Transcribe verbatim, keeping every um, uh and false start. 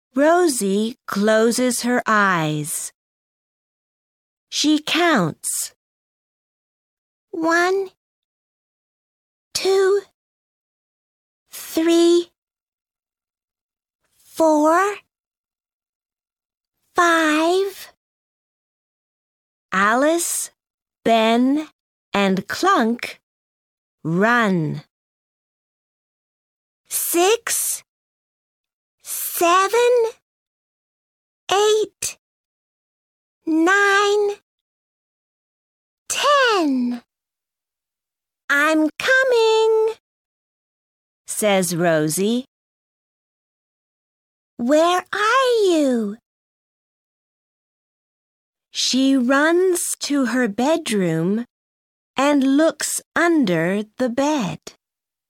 Rosie closes her eyes. She counts. One, two, three, four, five. Alice, Ben, and Clunk run. Six, seven, eight, nine, ten. I'm coming, says Rosie. Where are you? She runs to her bedroom and looks under the bed.